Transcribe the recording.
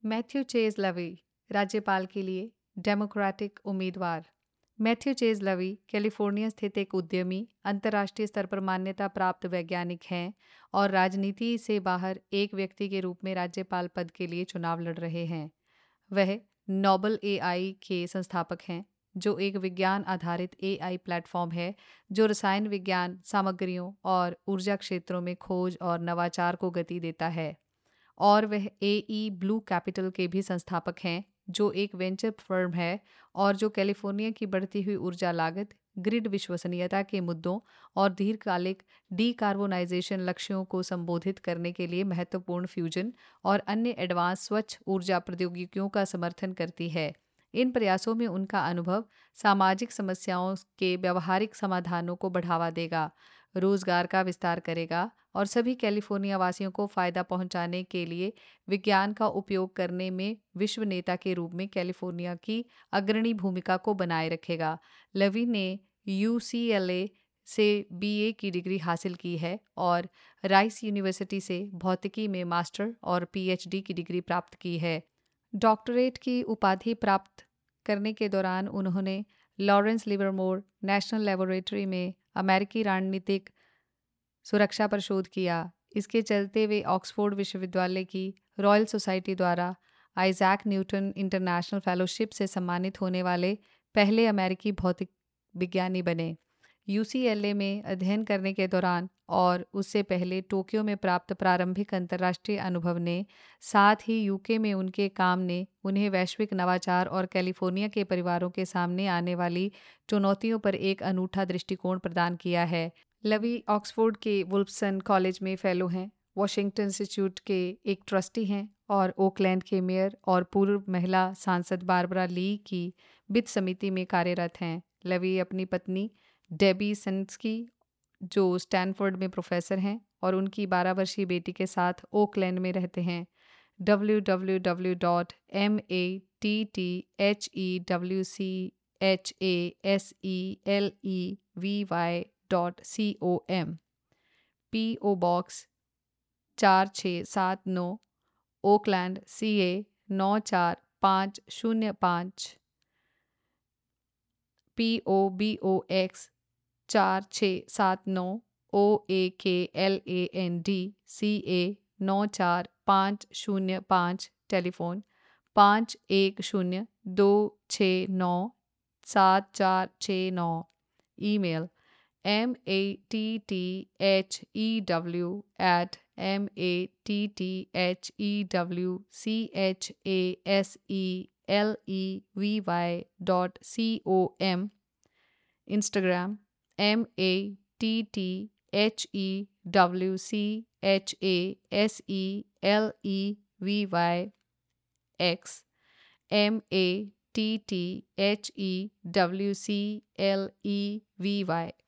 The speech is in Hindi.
मैथ्यू चेज लवी राज्यपाल के लिए डेमोक्रेटिक उम्मीदवार। मैथ्यू चेज लवी कैलिफोर्निया स्थित एक उद्यमी, अंतर्राष्ट्रीय स्तर पर मान्यता प्राप्त वैज्ञानिक हैं और राजनीति से बाहर एक व्यक्ति के रूप में राज्यपाल पद के लिए चुनाव लड़ रहे हैं। वह नोबल एआई के संस्थापक हैं, जो एक विज्ञान आधारित एआई प्लेटफॉर्म है जो रसायन विज्ञान, सामग्रियों और ऊर्जा क्षेत्रों में खोज और नवाचार को गति देता है। और वह एई ब्लू कैपिटल के भी संस्थापक हैं, जो एक वेंचर फर्म है और जो कैलिफोर्निया की बढ़ती हुई ऊर्जा लागत, ग्रिड विश्वसनीयता के मुद्दों और दीर्घकालिक डीकार्बोनाइजेशन लक्ष्यों को संबोधित करने के लिए महत्वपूर्ण फ्यूजन और अन्य एडवांस स्वच्छ ऊर्जा प्रौद्योगिकियों का समर्थन करती है। इन प्रयासों में उनका अनुभव सामाजिक समस्याओं के व्यावहारिक समाधानों को बढ़ावा देगा, रोजगार का विस्तार करेगा और सभी कैलिफोर्निया वासियों को फायदा पहुंचाने के लिए विज्ञान का उपयोग करने में विश्व नेता के रूप में कैलिफोर्निया की अग्रणी भूमिका को बनाए रखेगा। लवी ने यूसीएलए से बीए की डिग्री हासिल की है और राइस यूनिवर्सिटी से भौतिकी में मास्टर और पीएचडी की डिग्री प्राप्त की है। डॉक्टरेट की उपाधि प्राप्त करने के दौरान उन्होंने लॉरेंस लिवरमोर नेशनल लेबोरेटरी में अमेरिकी रणनीतिक सुरक्षा पर शोध किया। इसके चलते वे ऑक्सफोर्ड विश्वविद्यालय की रॉयल सोसाइटी द्वारा आइजैक न्यूटन इंटरनेशनल फेलोशिप से सम्मानित होने वाले पहले अमेरिकी भौतिक विज्ञानी बने। यूसीएलए में अध्ययन करने के दौरान और उससे पहले टोक्यो में प्राप्त प्रारंभिक अंतर्राष्ट्रीय अनुभव ने, साथ ही यूके में उनके काम ने उन्हें वैश्विक नवाचार और कैलिफोर्निया के परिवारों के सामने आने वाली चुनौतियों पर एक अनूठा दृष्टिकोण प्रदान किया है। लवी ऑक्सफोर्ड के वुल्फसन कॉलेज में फेलो हैं, वॉशिंगटन इंस्टीट्यूट के एक ट्रस्टी हैं और ओकलैंड के मेयर और पूर्व महिला सांसद बारबरा ली की वित्त समिति में कार्यरत हैं। लवी अपनी पत्नी डेबी सेंस्की, जो स्टैनफोर्ड में प्रोफेसर हैं, और उनकी 12 वर्षीय बेटी के साथ ओकलैंड में रहते हैं। www.mattchesleVy.com PO Box 4679 Oakland CA 94505 POBOX 4679 OAKLAND CA 94505 telephone 5102697469 email matthetteachEWAT@mattchesleVy.com Instagram mattechesleVy X mattechesleVy